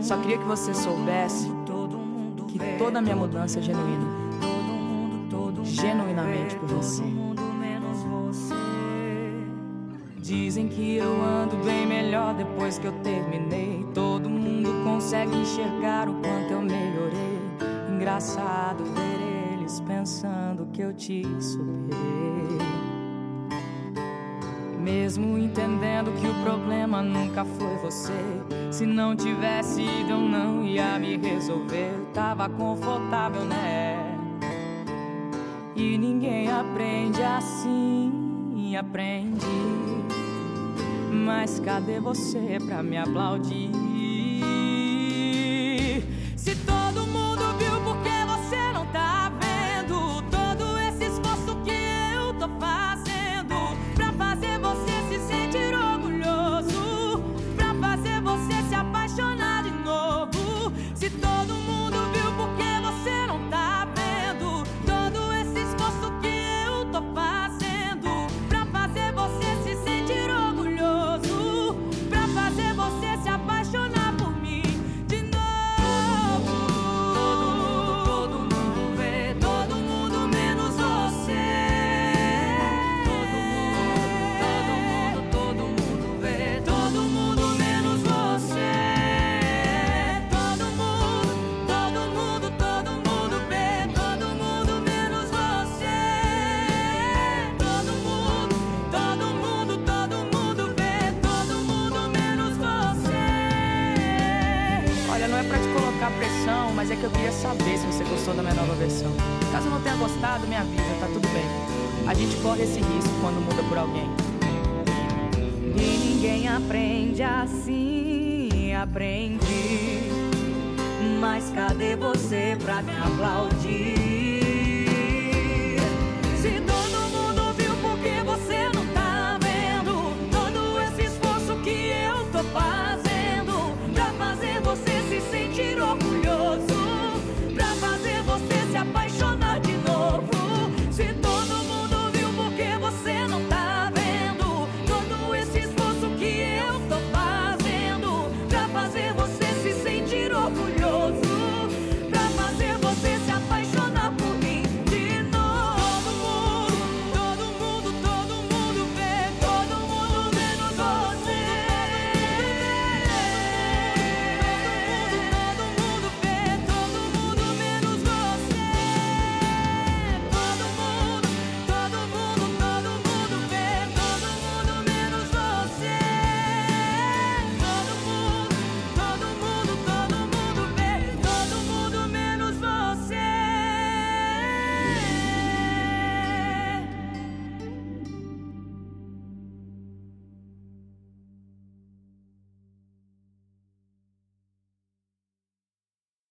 Só queria que você soubesse que toda a minha mudança é genuína, genuinamente por você. Dizem que eu ando bem melhor depois que eu terminei. Todo mundo consegue enxergar o quanto eu melhorei. Engraçado ver eles pensando que eu te superei, mesmo entendendo que o problema nunca foi você. Se não tivesse ido eu não ia me resolver. Eu tava confortável, né? E ninguém aprende assim, aprendi. Mas cadê você pra me aplaudir? Se todo mundo viu, por que você não tá vendo todo esse esforço que eu tô fazendo pra fazer você se sentir orgulhoso, pra fazer você se apaixonar de novo? Se todo mundo viu, por que você não tá vendo todo esse esforço que eu tô fazendo pra fazer você se sentir orgulhoso, pra fazer você se apaixonar por mim de novo? Todo mundo vê, todo mundo menos você. Todo mundo vê, todo mundo menos você. Todo mundo vê, todo mundo menos você. Todo mundo vê, todo mundo menos você. Olha, não é pra te colocar pressão, mas é que eu queria saber se você gostou da minha nova versão. Caso não tenha gostado, me avisa, tá tudo bem. A gente corre esse risco quando muda por alguém. E ninguém aprende assim, aprendi. Mas cadê você pra me aplaudir?